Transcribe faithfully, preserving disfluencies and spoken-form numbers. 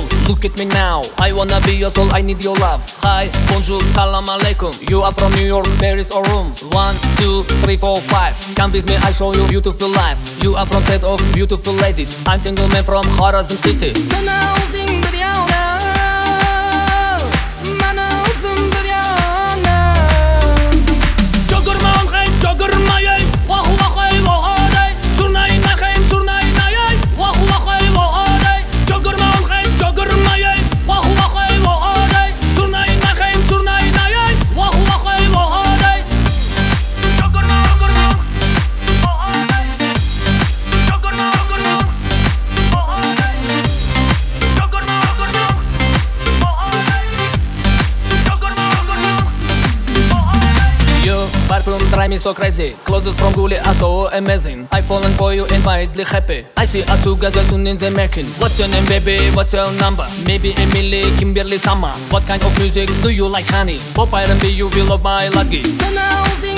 Look at me now, I wanna be your soul, I need your love. Hi, bonjour, salam alaikum. You are from New York, Paris or Rome. One, two, three, four, five. Come with me, I show you beautiful life. You are from set of beautiful ladies. I'm single man from Kharazm city. Sana o'zing bir yana, mana o'zim bir yana. Jogurman hay, jogurmayay. Wah wah hay, wah hay. Surnay nahay, surnay nayay. Wah wah hay, wah hay. Jogurman hay, jogurmayay. Wah wah hay, wah hay. Surnay nahay, surnay nayay. Wah wah hay, wah hay. Jogurman, jogurman. Wah hay. Jogurman, jogurman. Wah hay. Jogurman, jogurman. Wah hay. Jogurman, jogurman. Wah hay. You perfume drive me so crazy. Clothes from Guli are so amazing. I fallen for you and wildly happy. I see us together soon in the making. What's your name, baby? What's your number? Maybe Emily, Kimberly, Summer. What kind of music do you like, honey? Pop R and B, you will love my lucky. Sana o'zing